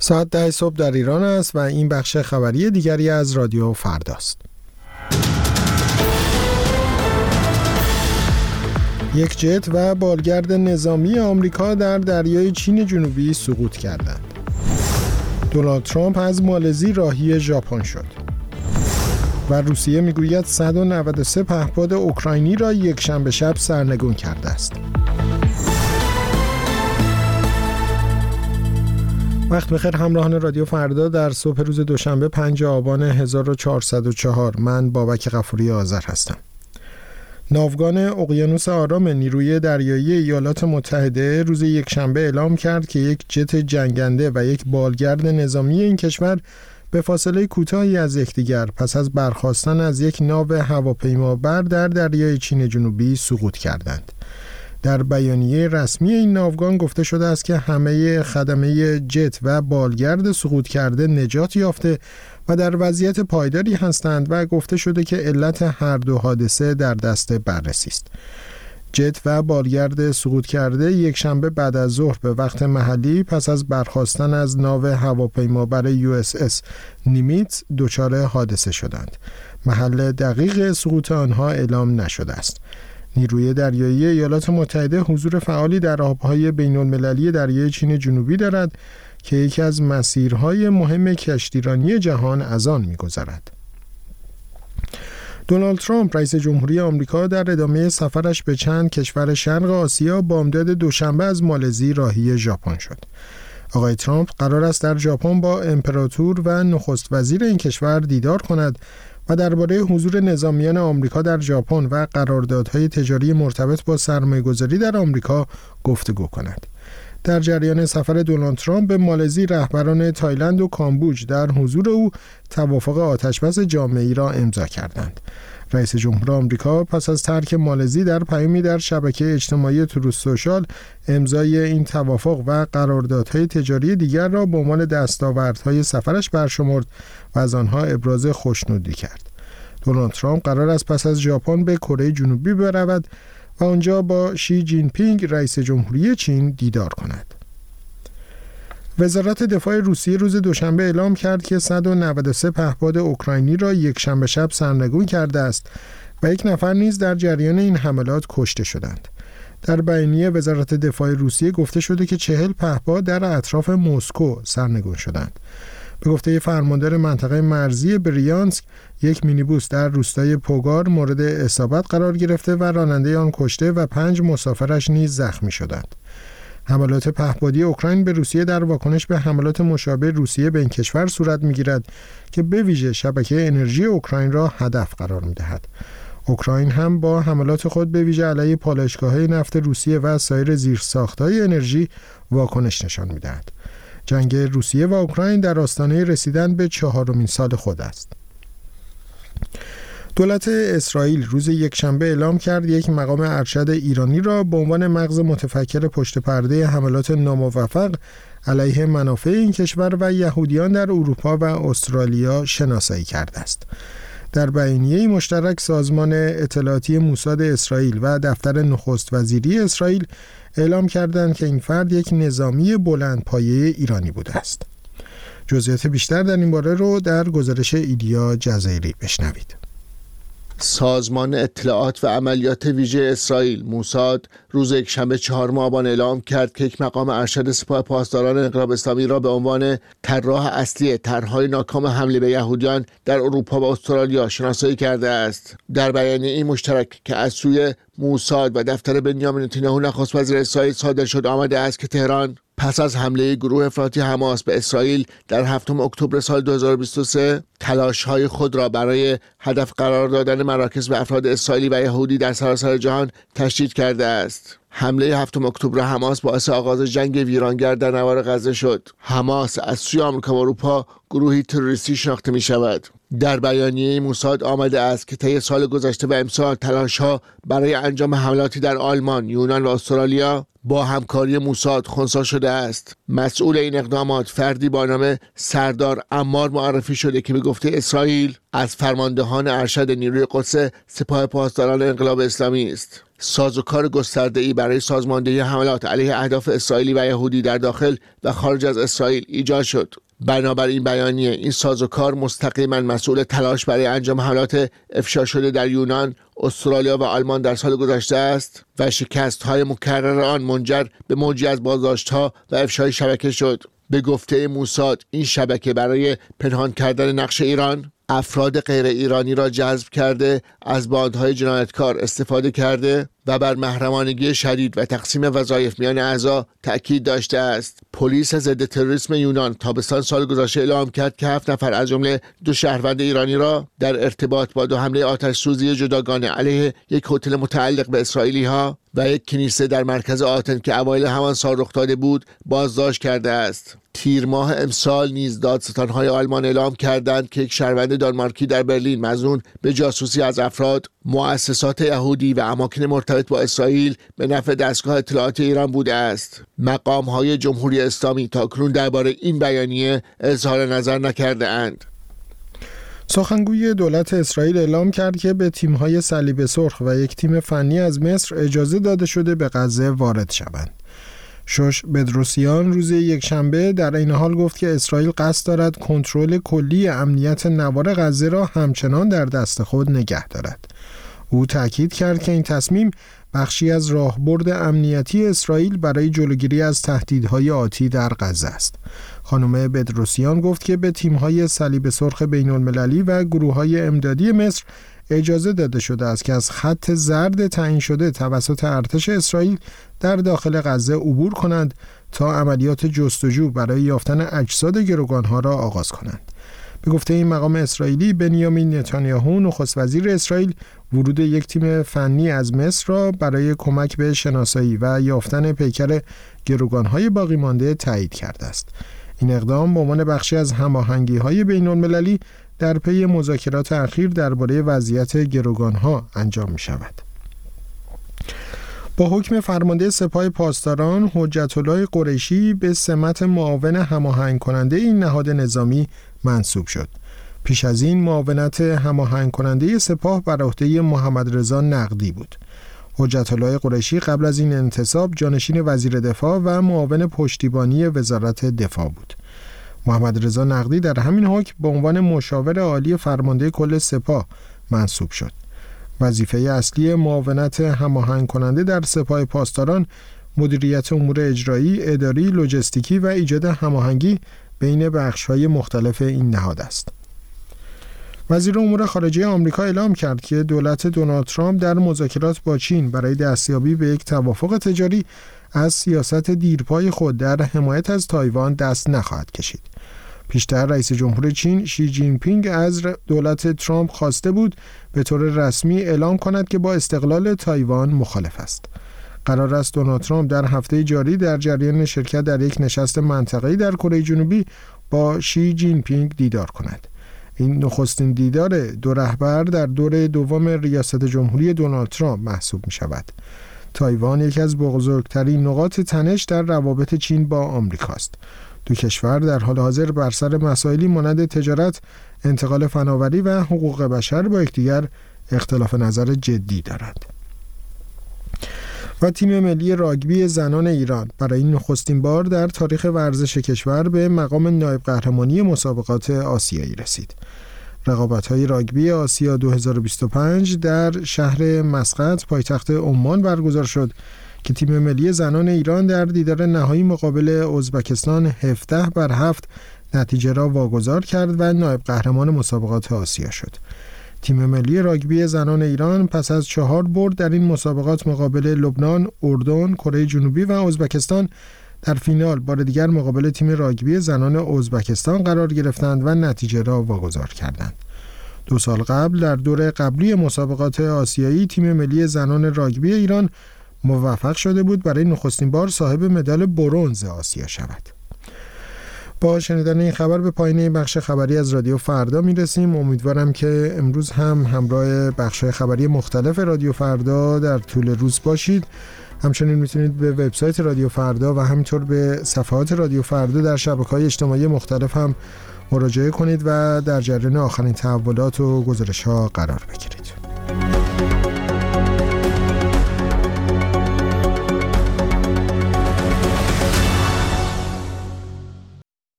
ساعت 10 صبح در ایران است و این بخش خبری دیگری از رادیو فرداست. یک جت و بالگرد نظامی آمریکا در دریای چین جنوبی سقوط کردند. دونالد ترامپ از مالزی راهی ژاپن شد. و روسیه میگوید 193 پهپاد اوکراینی را یکشنبه شب سرنگون کرده است. وقت بخیر همراهان رادیو فردا در صبح روز دوشنبه 5 آبان 1404. من بابک غفوری آذر هستم. ناوگان اقیانوس آرام نیروی دریایی ایالات متحده روز یکشنبه اعلام کرد که یک جت جنگنده و یک بالگرد نظامی این کشور به فاصله کوتاهی از یکدیگر پس از برخاستن از یک ناو هواپیمابر در دریای چین جنوبی سقوط کردند. در بیانیه رسمی این ناوگان گفته شده است که همه خدمه جت و بالگرد سقوط کرده نجات یافته و در وضعیت پایداری هستند و گفته شده که علت هر دو حادثه در دست بررسی است. جت و بالگرد سقوط کرده یک شنبه بعد از ظهر به وقت محلی پس از برخاستن از ناو هواپیمابر USS نیمیتز دچار حادثه شدند. محل دقیق سقوط آنها اعلام نشده است. نیروی دریایی ایالات متحده حضور فعالی در آبهای بین‌المللی دریای چین جنوبی دارد که یکی از مسیرهای مهم کشتیرانی جهان از آن می‌گذرد. دونالد ترامپ رئیس جمهوری آمریکا در ادامه سفرش به چند کشور شرق آسیا بامداد دوشنبه از مالزی راهی ژاپن شد. آقای ترامپ قرار است در ژاپن با امپراتور و نخست وزیر این کشور دیدار کند و درباره حضور نظامیان آمریکا در ژاپن و قراردادهای تجاری مرتبط با سرمایه‌گذاری در آمریکا گفتگو کند. در جریان سفر دونالد ترامپ به مالزی رهبران تایلند و کامبوج در حضور او توافق آتشبس جامعی را امضا کردند. رئیس جمهور آمریکا پس از ترک مالزی در پیامی در شبکه اجتماعی تروث سوشال امضای این توافق و قراردادهای تجاری دیگر را به عنوان دستاوردهای سفرش برشمرد و از آنها ابراز خوشنودی کرد. دونالد ترامپ قرار است پس از ژاپن به کره جنوبی برود و آنجا با شی جین پینگ رئیس جمهوری چین دیدار کند. وزارت دفاع روسیه روز دوشنبه اعلام کرد که 193 پهپاد اوکراینی را یکشنبه شب سرنگون کرده است و یک نفر نیز در جریان این حملات کشته شدند. در بیانیه وزارت دفاع روسیه گفته شده که 40 پهپاد در اطراف مسکو سرنگون شدند. به گفته فرماندار منطقه مرزی بریانسک، یک مینیبوس در روستای پوگار مورد اصابت قرار گرفته و راننده آن کشته و 5 مسافرش نیز زخمی شدند. حملات پهپادی اوکراین به روسیه در واکنش به حملات مشابه روسیه به این کشور صورت می‌گیرد که به ویژه شبکه انرژی اوکراین را هدف قرار می‌دهد. اوکراین هم با حملات خود به ویژه علیه پالایشگاه‌های نفت روسیه و سایر زیرساخت‌های انرژی واکنش نشان می‌دهد. جنگ روسیه و اوکراین در آستانه رسیدن به 4مین سال خود است. دولت اسرائیل روز یکشنبه اعلام کرد یک مقام ارشد ایرانی را به عنوان مغز متفکر پشت پرده حملات ناموفق علیه منافع این کشور و یهودیان در اروپا و استرالیا شناسایی کرده است. در بیانیه مشترک سازمان اطلاعاتی موساد اسرائیل و دفتر نخست وزیری اسرائیل اعلام کردند که این فرد یک نظامی بلندپایه ایرانی بوده است. جزئیات بیشتر در این باره رو در گزارش ایلیا جزایری بشنوید. سازمان اطلاعات و عملیات ویژه اسرائیل موساد روز یکشنبه 4 آبان اعلام کرد که یک مقام ارشد سپاه پاسداران انقلاب اسلامی را به عنوان طراح اصلی طرح‌های ناکام حمله به یهودیان در اروپا و استرالیا شناسایی کرده است. در بیانیه این مشترک که از سوی موساد و دفتر بنیامین نتانیاهو نخست وزیر اسرائیل صادر شد آمده است که تهران پس از حمله گروه افراطی حماس به اسرائیل در 7 اکتبر سال 2023 تلاش‌های خود را برای هدف قرار دادن مراکز به افراد اسرائیلی و یهودی در سراسر جهان تشدید کرده است. حمله 7 اکتبر حماس باعث آغاز جنگ ویرانگر در نوار غزه شد. حماس از سوی آمریکا و اروپا گروهی تروریستی شناخته می شود. در بیانیه موساد آمده است که طی سال گذشته و امسال تلاش‌ها برای انجام حملاتی در آلمان، یونان و استرالیا با همکاری موساد خنثی شده است. مسئول این اقدامات فردی با نام سردار عمار معرفی شده که به گفته اسرائیل از فرماندهان ارشد نیروی قدس سپاه پاسداران انقلاب اسلامی است. سازوکار گسترده‌ای برای سازماندهی حملات علیه اهداف اسرائیلی و یهودی در داخل و خارج از اسرائیل ایجاد شد. بنابراین بیانیه این سازوکار مستقیما مسئول تلاش برای انجام حملات افشا شده در یونان، استرالیا و آلمان در سال گذشته است و شکست‌های مکرر آن منجر به موجی از بازداشت‌ها و افشای شبکه شد. به گفته موساد این شبکه برای پنهان کردن نقش ایران، افراد غیر ایرانی را جذب کرده، از باندهای جنایتکار استفاده کرده و بر محرمانگی شدید و تقسیم وظایف میان اعضا تأکید داشته است. پلیس ضد تروریسم یونان تابستان سال گذشته اعلام کرد که 7 نفر از جمله 2 شهروند ایرانی را در ارتباط با 2 حمله آتش‌سوزی جداگانه علیه یک هتل متعلق به اسرائیلی‌ها و یک کنیسه در مرکز آتن که اوایل همان سال رخ داده بود بازداشت کرده است. تیر ماه امسال نیز دادستان‌های آلمان اعلام کردند که یک شهروند دانمارکی در برلین مظنون به جاسوسی از افراد، مؤسسات یهودی و اماکن مرتبط با اسرائیل به نفع دستگاه اطلاعات ایران بوده است. مقام‌های جمهوری اسلامی تاکنون درباره این بیانیه اظهار نظر نکرده اند. سخنگوی دولت اسرائیل اعلام کرد که به تیم‌های صلیب سرخ و یک تیم فنی از مصر اجازه داده شده به غزه وارد شوند. شوش بدروسیان روز یکشنبه در این حال گفت که اسرائیل قصد دارد کنترل کلی امنیت نوار غزه را همچنان در دست خود نگه دارد. او تاکید کرد که این تصمیم بخشی از راهبرد امنیتی اسرائیل برای جلوگیری از تهدیدهای آتی در غزه است. خانم بدروسیان گفت که به تیم‌های صلیب سرخ بین‌المللی و گروه‌های امدادی مصر اجازه داده شده است که از خط زرد تعیین شده توسط ارتش اسرائیل در داخل غزه عبور کنند تا عملیات جستجو برای یافتن اجساد گروگان‌ها را آغاز کنند. به گفته این مقام اسرائیلی، بنیامین نتانیاهو نخست وزیر اسرائیل ورود یک تیم فنی از مصر را برای کمک به شناسایی و یافتن پیکر گروگان‌های باقی مانده تایید کرده است. این اقدام به عنوان بخشی از هماهنگی‌های بین‌المللی در پی مذاکرات اخیر درباره وضعیت گروگان‌ها انجام می‌شود. با حکم فرمانده سپاه پاسداران، حجت الله قریشی به سمت معاون هماهنگ کننده این نهاد نظامی منصوب شد. پیش از این معاونت هماهنگ کننده سپاه بر عهده محمد رضا نقدی بود. حجت الله قریشی قبل از این انتصاب جانشین وزیر دفاع و معاون پشتیبانی وزارت دفاع بود. محمد رضا نقدی در همین حکم به عنوان مشاور عالی فرمانده کل سپاه منصوب شد. وظیفه اصلی معاونت هماهنگ کننده در سپاه پاسداران مدیریت امور اجرایی، اداری، لوجستیکی و ایجاد هماهنگی بین بخش‌های مختلف این نهاد است. وزیر امور خارجه آمریکا اعلام کرد که دولت دونالد ترامپ در مذاکرات با چین برای دستیابی به یک توافق تجاری از سیاست دیرپای خود در حمایت از تایوان دست نخواهد کشید. پیشتر رئیس جمهور چین شی جین پینگ از دولت ترامپ خواسته بود به طور رسمی اعلام کند که با استقلال تایوان مخالف است. قرار است دونالد ترامپ در هفته جاری در جریان شرکت در یک نشست منطقه‌ای در کره جنوبی با شی جین پینگ دیدار کند. این نخستین دیدار دو رهبر در دور دوم ریاست جمهوری دونالد ترامپ محسوب می شود. تایوان یکی از بزرگترین نقاط تنش در روابط چین با آمریکا است. دو کشور در حال حاضر بر سر مسائلی مانند تجارت، انتقال فناوری و حقوق بشر با یکدیگر اختلاف نظر جدی دارند. و تیم ملی راگبی زنان ایران برای نخستین بار در تاریخ ورزش کشور به مقام نایب قهرمانی مسابقات آسیایی رسید. رقابت‌های راگبی آسیا 2025 در شهر مسقط پایتخت عمان برگزار شد که تیم ملی زنان ایران در دیدار نهایی مقابل ازبکستان 17-7 نتیجه را واگذار کرد و نایب قهرمان مسابقات آسیا شد. تیم ملی راگبی زنان ایران پس از 4 برد در این مسابقات مقابل لبنان، اردن، کره جنوبی و ازبکستان در فینال بار دیگر مقابل تیم راگبی زنان ازبکستان قرار گرفتند و نتیجه را واگذار کردند. 2 سال قبل در دور قبلی مسابقات آسیایی تیم ملی زنان راگبی ایران موفق شده بود برای نخستین بار صاحب مدال برنز آسیا شود. با شنیدن این خبر به پایان این بخش خبری از رادیو فردا میرسیم. امیدوارم که امروز هم همراه بخش‌های خبری مختلف رادیو فردا در طول روز باشید. همچنین میتونید به وبسایت رادیو فردا و همینطور به صفحات رادیو فردا در شبکه‌های اجتماعی مختلف هم مراجعه کنید و در جریان آخرین تحولات و گزارش‌ها قرار بگیرید.